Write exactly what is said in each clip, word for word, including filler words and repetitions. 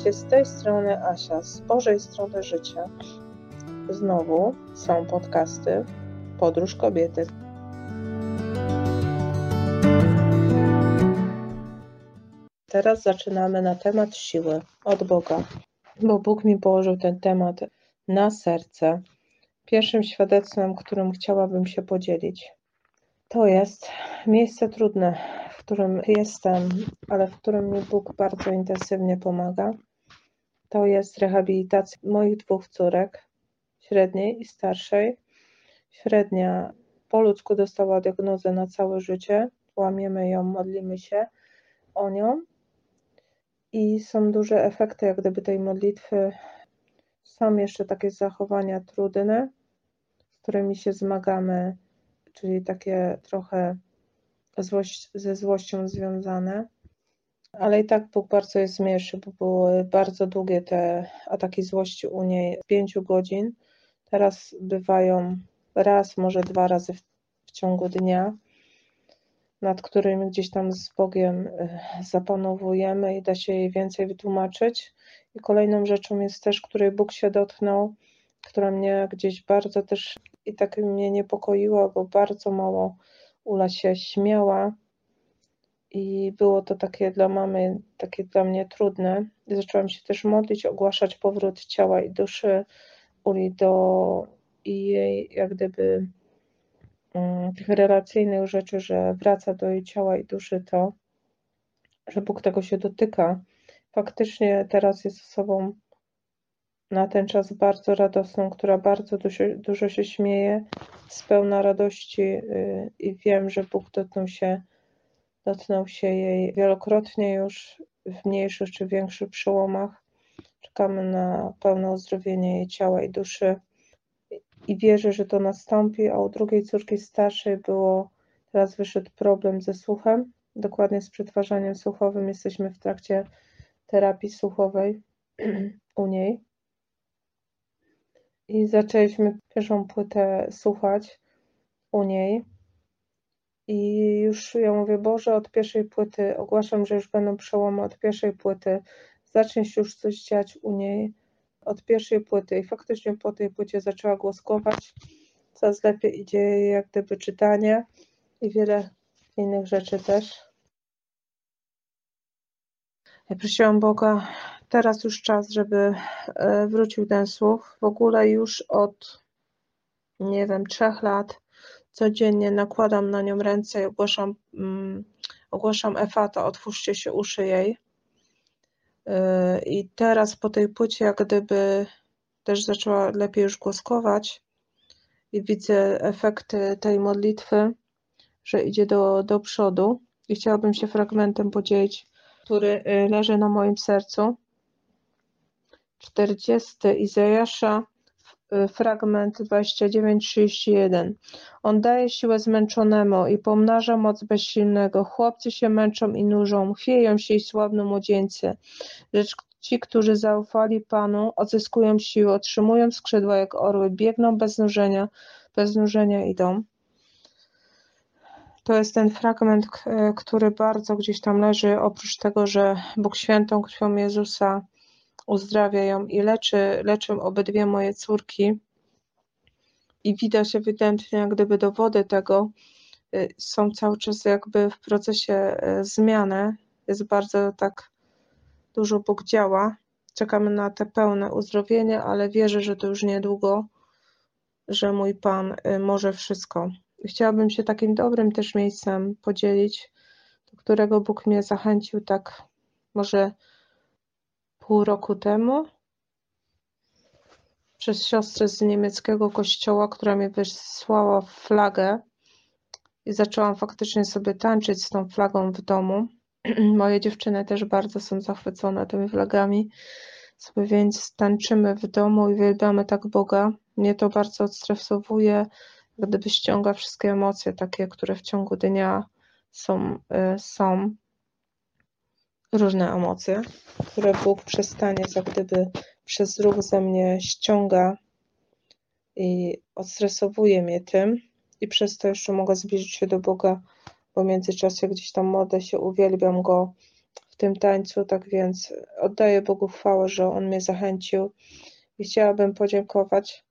Witajcie, z tej strony Asia, z Bożej strony życia. Znowu są podcasty Podróż Kobiety. Teraz zaczynamy na temat siły od Boga, bo Bóg mi położył ten temat na serce. Pierwszym świadectwem, którym chciałabym się podzielić, to jest miejsce trudne, w którym jestem, ale w którym mi Bóg bardzo intensywnie pomaga. To jest rehabilitacja moich dwóch córek, średniej i starszej. Średnia po ludzku dostała diagnozę na całe życie. Łamiemy ją, modlimy się o nią. I są duże efekty jak gdyby tej modlitwy. Są jeszcze takie zachowania trudne, z którymi się zmagamy, czyli takie trochę złość, ze złością związane. Ale i tak Bóg bardzo jest mniejszy, bo były bardzo długie te ataki złości u niej, pięciu godzin. Teraz bywają raz, może dwa razy w, w ciągu dnia, nad którymi gdzieś tam z Bogiem zapanowujemy i da się jej więcej wytłumaczyć. I kolejną rzeczą jest też, której Bóg się dotknął, która mnie gdzieś bardzo też i tak mnie niepokoiła, bo bardzo mało Ula się śmiała. I było to takie dla mamy, takie dla mnie trudne. I zaczęłam się też modlić, ogłaszać powrót ciała i duszy Uli do i jej jak gdyby um, tych relacyjnych rzeczy, że wraca do jej ciała i duszy to, że Bóg tego się dotyka. Faktycznie teraz jest osobą na ten czas bardzo radosną, która bardzo dużo, dużo się śmieje, z pełna radości yy, i wiem, że Bóg dotknął się Dotknął się jej wielokrotnie już w mniejszych czy większych przełomach. Czekamy na pełne uzdrowienie jej ciała i duszy i wierzę, że to nastąpi, a u drugiej córki starszej było, teraz wyszedł problem ze słuchem, dokładnie z przetwarzaniem słuchowym. Jesteśmy w trakcie terapii słuchowej u niej i zaczęliśmy pierwszą płytę słuchać u niej. I już ja mówię, Boże, od pierwszej płyty, ogłaszam, że już będą przełomy od pierwszej płyty, zacznie się już coś dziać u niej od pierwszej płyty i faktycznie po tej płycie zaczęła głoskować, coraz lepiej idzie jej jak gdyby czytanie i wiele innych rzeczy też. Ja prosiłam Boga, teraz już czas, żeby wrócił ten słuch. W ogóle już od, nie wiem, trzech lat codziennie nakładam na nią ręce i ogłaszam, um, ogłaszam Efata, otwórzcie się uszy jej. Yy, I teraz po tej płycie jak gdyby też zaczęła lepiej już głoskować i widzę efekty tej modlitwy, że idzie do, do przodu. I chciałabym się fragmentem podzielić, który leży na moim sercu. czterdziesty Izajasza, fragment dwadzieścia dziewięć trzydzieści jeden. On daje siłę zmęczonemu i pomnaża moc bezsilnego. Chłopcy się męczą i nużą, chwieją się i słabną młodzieńcy. Lecz ci, którzy zaufali Panu, odzyskują siłę, otrzymują skrzydła jak orły, biegną bez nużenia, bez nużenia idą. To jest ten fragment, który bardzo gdzieś tam leży, oprócz tego, że Bóg świętą krwią Jezusa uzdrawia ją i leczy, leczą obydwie moje córki i widać ewidentnie jak gdyby dowody tego, są cały czas jakby w procesie zmiany, jest bardzo tak dużo Bóg działa, czekamy na te pełne uzdrowienie, ale wierzę, że to już niedługo, że mój Pan może wszystko. Chciałabym się takim dobrym też miejscem podzielić, do którego Bóg mnie zachęcił tak może pół roku temu, przez siostrę z niemieckiego kościoła, która mi wysłała flagę i zaczęłam faktycznie sobie tańczyć z tą flagą w domu. Moje dziewczyny też bardzo są zachwycone tymi flagami, sobie więc tańczymy w domu i uwielbiamy tak Boga. Mnie to bardzo odstresowuje, gdyby ściąga wszystkie emocje takie, które w ciągu dnia są, są różne emocje, które Bóg przestanie jak gdyby przez ruch ze mnie ściąga i odstresowuje mnie tym i przez to jeszcze mogę zbliżyć się do Boga, bo w międzyczasie gdzieś tam modlę się, uwielbiam Go tym tańcu, tak więc oddaję Bogu chwałę, że On mnie zachęcił i chciałabym podziękować,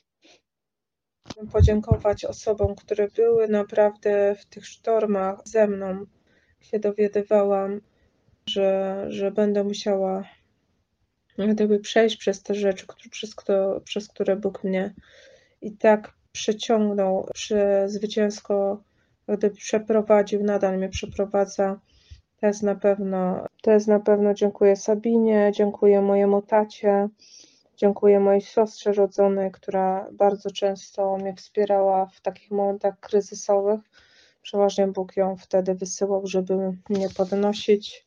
podziękować osobom, które były naprawdę w tych sztormach ze mną. Się dowiadywałam, że, że będę musiała gdyby przejść przez te rzeczy, przez, kto, przez które Bóg mnie i tak przeciągnął, przy, zwycięsko gdyby przeprowadził, nadal mnie przeprowadza. To jest na pewno, to jest na pewno dziękuję Sabinie, dziękuję mojemu tacie, dziękuję mojej siostrze rodzonej, która bardzo często mnie wspierała w takich momentach kryzysowych. Przeważnie Bóg ją wtedy wysyłał, żeby mnie podnosić.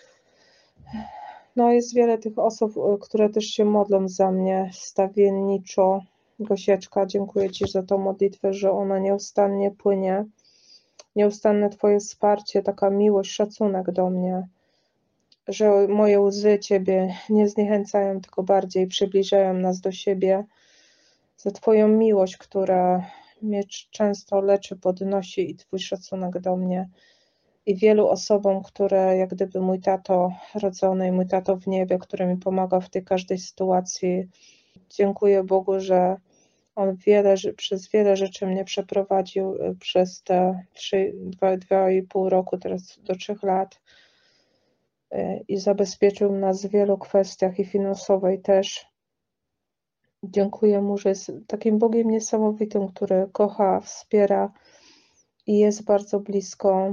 No jest wiele tych osób, które też się modlą za mnie stawienniczo. Gosieczka, dziękuję Ci za tą modlitwę, że ona nieustannie płynie. Nieustanne Twoje wsparcie, taka miłość, szacunek do mnie, że moje łzy Ciebie nie zniechęcają, tylko bardziej przybliżają nas do siebie. Za Twoją miłość, która mnie często leczy, podnosi i Twój szacunek do mnie. I wielu osobom, które jak gdyby mój tato rodzony i mój tato w niebie, który mi pomaga w tej każdej sytuacji. Dziękuję Bogu, że On wiele, przez wiele rzeczy mnie przeprowadził przez te trzy, dwa, dwa i pół roku, teraz do trzech lat i zabezpieczył nas w wielu kwestiach i finansowej też. Dziękuję Mu, że jest takim Bogiem niesamowitym, który kocha, wspiera i jest bardzo blisko.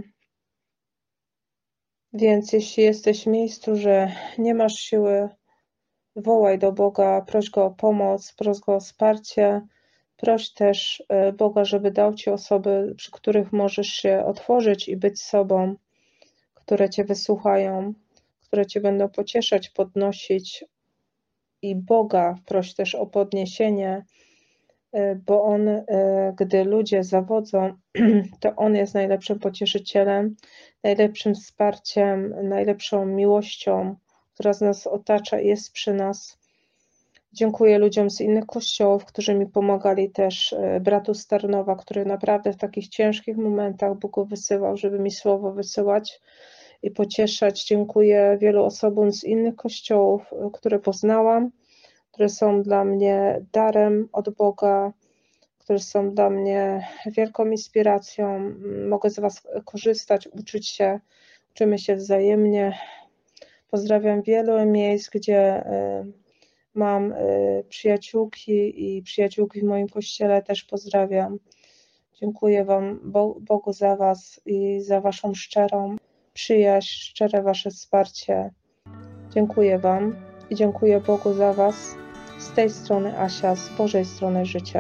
Więc jeśli jesteś w miejscu, że nie masz siły, wołaj do Boga, proś Go o pomoc, proś Go o wsparcie, proś też Boga, żeby dał Ci osoby, przy których możesz się otworzyć i być sobą, które Cię wysłuchają, które Cię będą pocieszać, podnosić i Boga proś też o podniesienie, bo On, gdy ludzie zawodzą, to On jest najlepszym pocieszycielem, najlepszym wsparciem, najlepszą miłością, która z nas otacza i jest przy nas. Dziękuję ludziom z innych kościołów, którzy mi pomagali też, bratu z Tarnowa, który naprawdę w takich ciężkich momentach Bóg wysyłał, żeby mi słowo wysyłać i pocieszać. Dziękuję wielu osobom z innych kościołów, które poznałam, które są dla mnie darem od Boga, które są dla mnie wielką inspiracją. Mogę z Was korzystać, uczyć się, uczymy się wzajemnie. Pozdrawiam wielu miejsc, gdzie mam przyjaciółki i przyjaciółki w moim kościele też pozdrawiam. Dziękuję Wam, Bogu za Was i za Waszą szczerą przyjaźń, szczere Wasze wsparcie. Dziękuję Wam i dziękuję Bogu za Was. Z tej strony Asia, z Bożej strony życia.